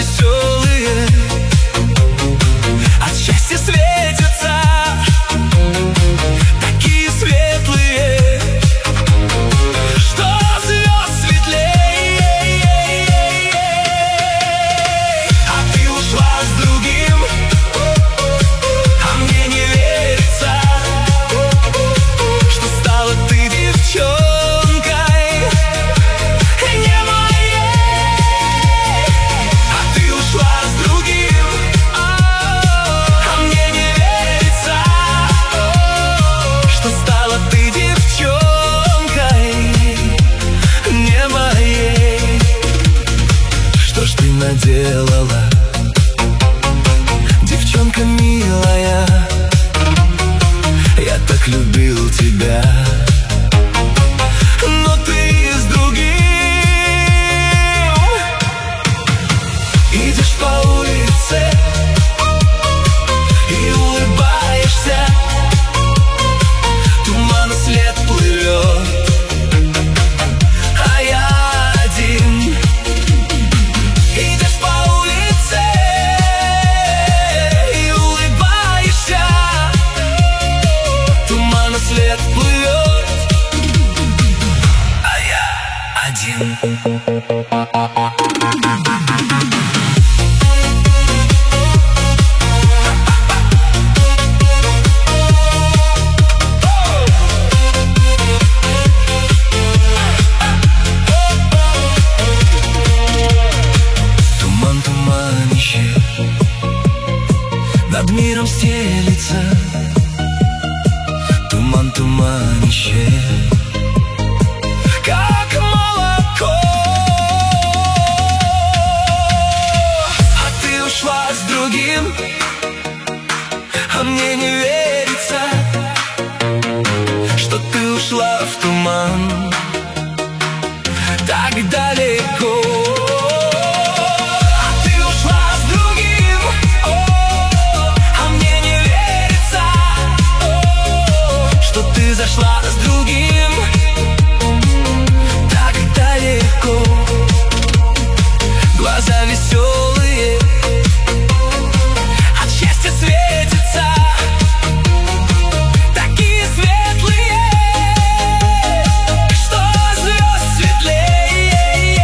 веселые от счастья светятся, такие светлые, что звезд светлее. А ты ушла с другим, а мне не верится, что стала ты девчонкой не моей. А ты ушла с другим, а мне не верится, что стала ты девчонкой не моей. Что ж ты наделала, девчонка милая? Я так любил тебя, но ты с другим. Идешь по улице и улыбаешься, туман след плывет, а я один. Идешь по улице и улыбаешься, туман след плывет, а я один. Туман, туманище над миром стелится, туман, туманище, как молоко. А ты ушла с другим, а мне не верится, что ты ушла в туман так далеко. А ты ушла с другим, а мне не верится, что ты зашла с другим так далеко. Глаза веселые от счастья светятся, такие светлые, что звезд светлее.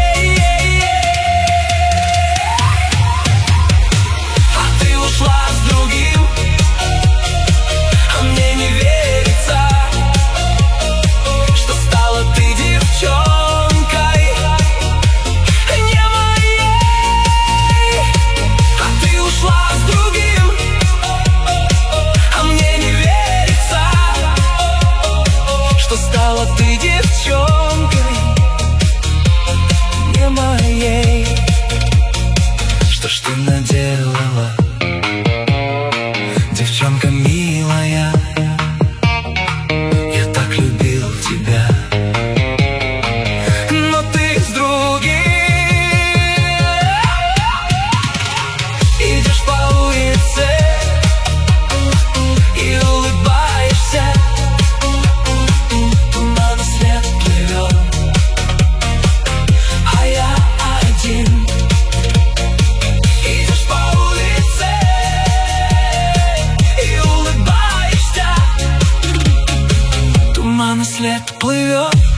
А ты ушла с другим, а мне не верится, что стала ты девчонкой не моей. А ты ушла с другим, а мне не верится, что стала ты девчонкой не моей. Что ж ты наделала, девчонка милая? Я так любил тебя, но ты с другим. Идешь по улице и улыбаешься, туман след плывет, а я один. Идешь по улице и улыбаешься, туман след плывет,